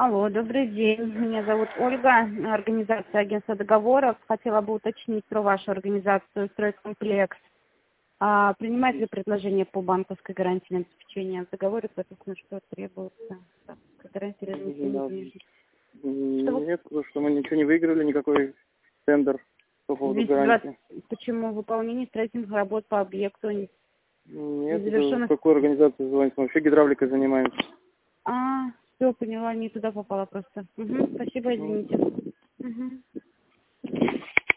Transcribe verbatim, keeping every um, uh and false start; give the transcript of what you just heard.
Алло, добрый день. Меня зовут Ольга, организация агентства договоров. Хотела бы уточнить про вашу организацию «Стройкомплекс». А принимает ли предложение по банковской гарантии на обеспечение в договоре, соответственно, что требуется? Так, гарантия размещения денежных. Нет, потому что мы ничего не выиграли, никакой тендер по поводу гарантии. Почему? Выполнение строительных работ по объекту не Нет, завершено... в какую организацию звонить? Мы вообще гидравликой занимаемся. А, все, поняла, не туда попала просто. Угу, спасибо, извините. Угу.